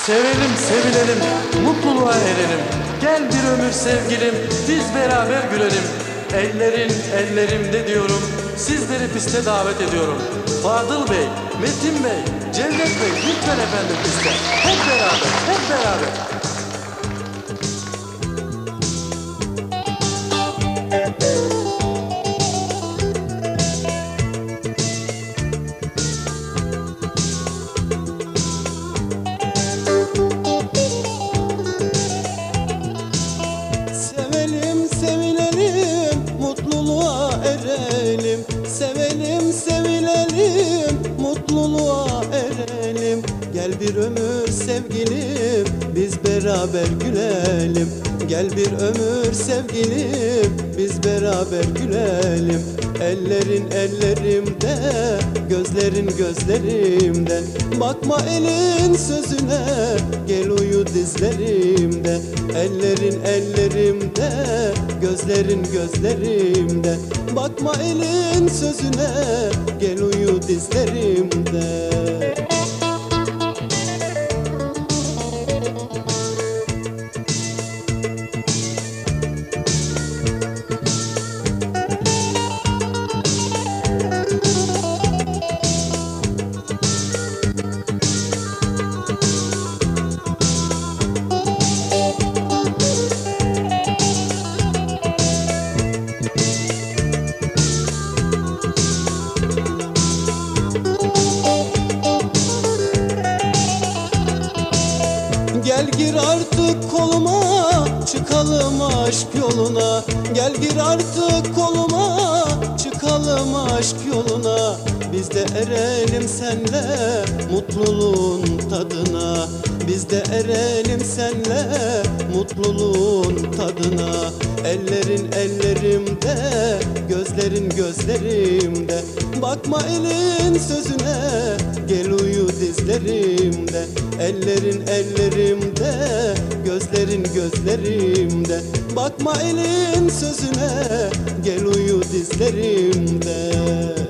Sevelim, sevilelim, mutluluğa erelim. Gel bir ömür sevgilim, biz beraber gülelim. Ellerin ellerimde diyorum, sizleri piste davet ediyorum. Fadıl Bey, Metin Bey, Cevdet Bey, lütfen efendim piste. Hep beraber, hep beraber. Sevelim, sevilelim, mutluluğa erelim. Sevelim, sevilelim, mutluluğa erelim. Gel bir ömür sevgilim, biz beraber gülelim. Gel bir ömür sevgilim, biz beraber gülelim. Ellerin ellerimde, gözlerin gözlerimde. Bakma elin sözüne, gel uyu dizlerimde. Ellerin ellerimde, gözlerin gözlerimde. Bakma elin sözüne, gel uyu dizlerimde. Gel gir artık koluma, çıkalım aşk yoluna. Gel gir artık koluma, çıkalım aşk yoluna. Biz de erelim senle mutluluğun tadına. Biz de erelim senle mutluluğun tadına. Ellerin ellerimde, gözlerin gözlerimde. Bakma elin sözüne, gel uyu dizlerimde. Ellerin ellerimde, gözlerin gözlerimde. Bakma elin sözüne, gel uyu dizlerimde.